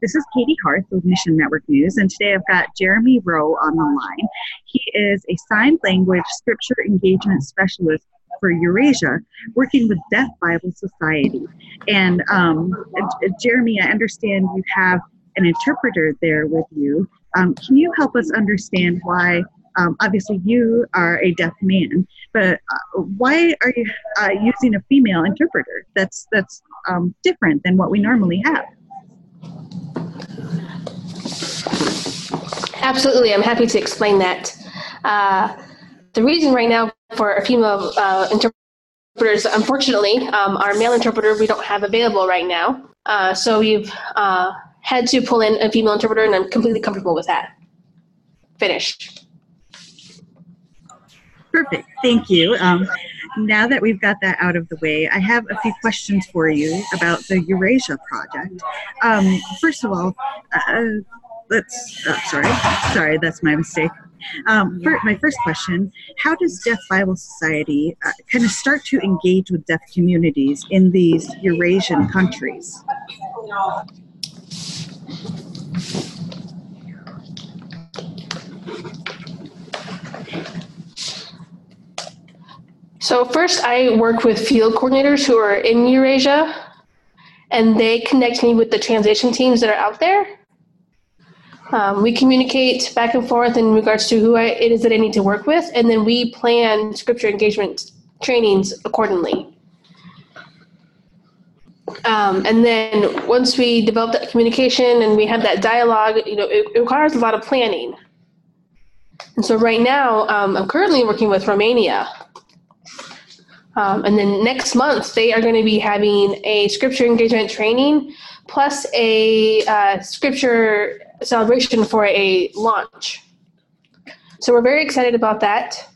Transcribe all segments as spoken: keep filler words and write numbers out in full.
This is Katie Harth with Mission Network News, and today I've got Jeremy Rowe on the line. He is a sign language scripture engagement specialist for Eurasia, working with Deaf Bible Society. And um, uh, Jeremy, I understand you have an interpreter there with you. Um, can you help us understand why, um, obviously you are a deaf man, but uh, why are you uh, using a female interpreter? That's, that's um, different than what we normally have. Absolutely, I'm happy to explain that. Uh, the reason right now for a female uh, interpreters, unfortunately, um, our male interpreter we don't have available right now. Uh, so we've uh, had to pull in a female interpreter, and I'm completely comfortable with that. Finish. Perfect, thank you. Um, now that we've got that out of the way, I have a few questions for you about the Eurasia project. Um, first of all, uh, let's, oh, sorry, sorry, that's my mistake. Um, for my first question, how does Deaf Bible Society uh, kind of start to engage with deaf communities in these Eurasian countries? So first I work with field coordinators who are in Eurasia, and they connect me with the translation teams that are out there. Um, we communicate back and forth in regards to who I, it is that I need to work with, and then we plan scripture engagement trainings accordingly. Um, and then once we develop that communication and we have that dialogue, you know, it, it requires a lot of planning. And so right now, um, I'm currently working with Romania. Um, and then next month, they are going to be having a scripture engagement training plus a uh, scripture celebration for a launch. So we're very excited about that.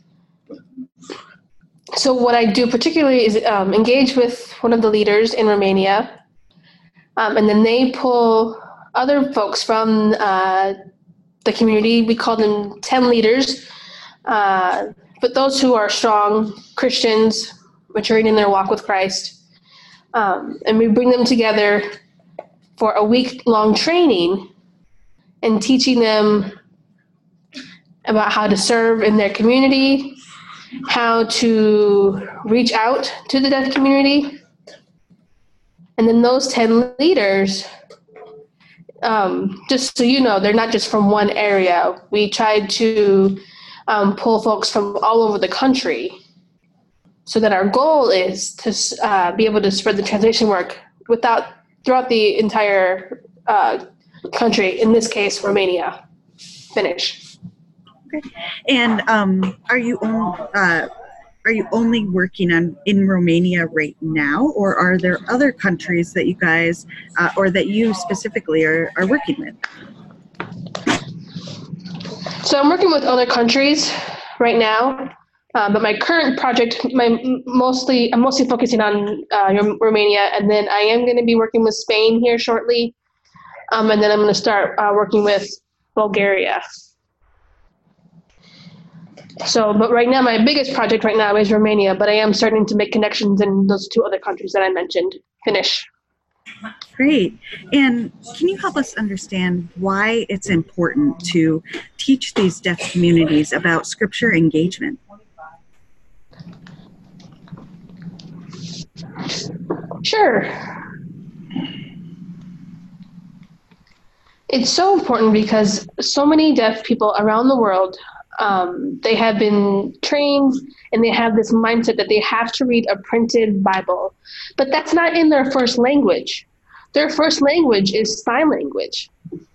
So what I do particularly is um, engage with one of the leaders in Romania, um, and then they pull other folks from uh, the community. We call them ten leaders, uh, but those who are strong Christians, maturing in their walk with Christ. Um, and we bring them together for a week-long training and teaching them about how to serve in their community, how to reach out to the deaf community. And then those ten leaders, um, just so you know, they're not just from one area. We tried to um, pull folks from all over the country, so that our goal is to uh, be able to spread the translation work without throughout the entire uh, country, in this case, Romania. Finish. Okay. And um, are you on, uh, are you only working on in Romania right now, or are there other countries that you guys, uh, or that you specifically are, are working with? So I'm working with other countries right now. Um, but my current project, my mostly, I'm mostly focusing on uh, Romania, and then I am going to be working with Spain here shortly, um, and then I'm going to start uh, working with Bulgaria. So, but right now, my biggest project right now is Romania, but I am starting to make connections in those two other countries that I mentioned. Finish. Great. And can you help us understand why it's important to teach these deaf communities about scripture engagement? Sure. It's so important because so many deaf people around the world, um, they have been trained and they have this mindset that they have to read a printed Bible, but that's not in their first language. Their first language is sign language.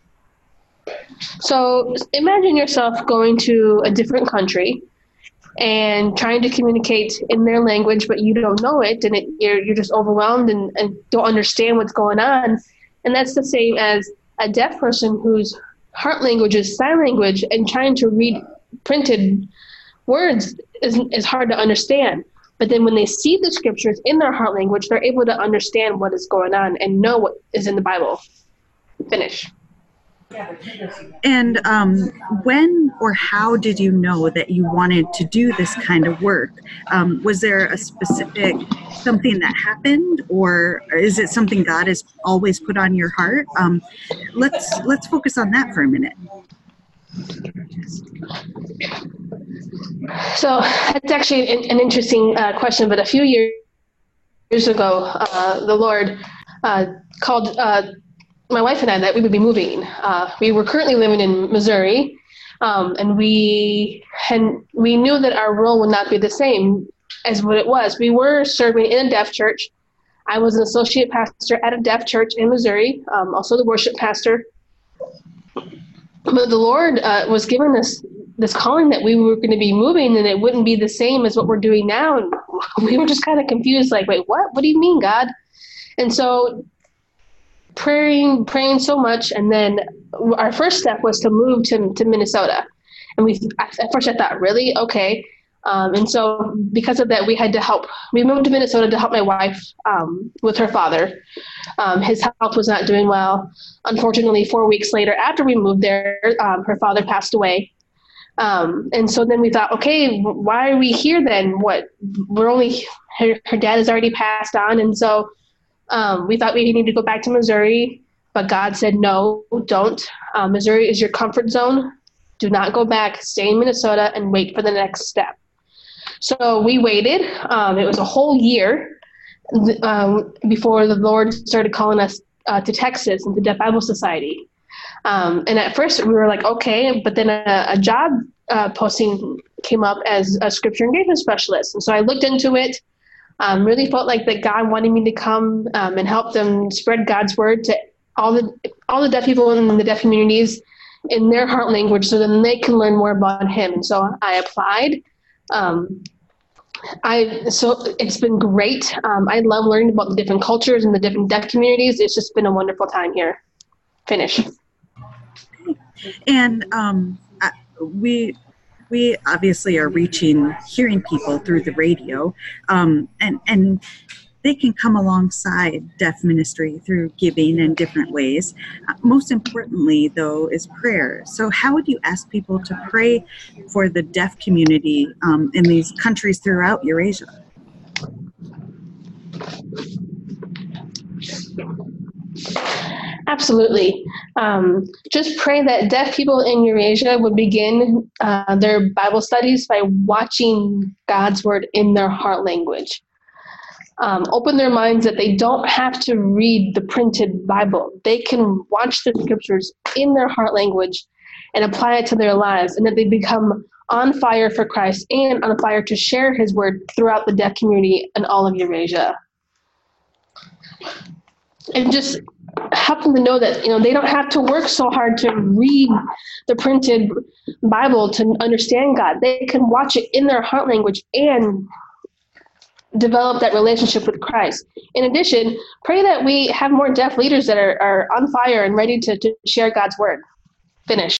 So imagine yourself going to a different country and trying to communicate in their language, but you don't know it, and it, you're, you're just overwhelmed and, and don't understand what's going on. And that's the same as a deaf person whose heart language is sign language, and trying to read printed words is, is hard to understand. But then when they see the scriptures in their heart language, they're able to understand what is going on and know what is in the Bible. Finish. And um, when or how did you know that you wanted to do this kind of work? Um, was there a specific something that happened, or is it something God has always put on your heart? Um, let's let's focus on that for a minute. So that's actually an, an interesting uh, question. But a few years years ago, uh, the Lord uh, called uh, my wife and I that we would be moving. Uh, we were currently living in Missouri, um, and we had we knew that our role would not be the same as what it was. We were serving in a deaf church. I was an associate pastor at a deaf church in Missouri, um, also the worship pastor. But the Lord uh, was giving us this calling that we were going to be moving, and it wouldn't be the same as what we're doing now. And we were just kind of confused, like, wait, what? What do you mean, God? And so praying, praying so much, and then our first step was to move to to Minnesota. And we, at first, I thought, really, okay. Um, and so because of that, we had to help. We moved to Minnesota to help my wife um, with her father. Um, his health was not doing well. Unfortunately, four weeks later, after we moved there, um, her father passed away. Um, and so then we thought, okay, why are we here then? What we're only her, her dad has already passed on, and so um, we thought we needed to go back to Missouri. But God said, no, don't. Um, Missouri is your comfort zone. Do not go back. Stay in Minnesota and wait for the next step. So we waited. Um, it was a whole year um, before the Lord started calling us uh, to Texas and the Deaf Bible Society. Um, and at first we were like, okay, but then a, a job uh, posting came up as a scripture engagement specialist. And so I looked into it, um, really felt like that God wanted me to come um, and help them spread God's word to all the all the deaf people in the deaf communities in their heart language, so then they can learn more about Him. And so I applied. Um, I so it's been great. Um, I love learning about the different cultures and the different deaf communities. It's just been a wonderful time here. Finish. And um, we we obviously are reaching hearing people through the radio, um, and and they can come alongside deaf ministry through giving in different ways. Uh, most importantly, though, is prayer. So how would you ask people to pray for the deaf community um, in these countries throughout Eurasia? Absolutely. Um, just pray that deaf people in Eurasia would begin uh, their Bible studies by watching God's word in their heart language. Um, open their minds that they don't have to read the printed Bible. They can watch the scriptures in their heart language and apply it to their lives, and that they become on fire for Christ and on fire to share His word throughout the deaf community and all of Eurasia. And just help them to know that, you know, they don't have to work so hard to read the printed Bible to understand God. They can watch it in their heart language and develop that relationship with Christ. In addition, pray that we have more deaf leaders that are, are on fire and ready to, to share God's word. Finish.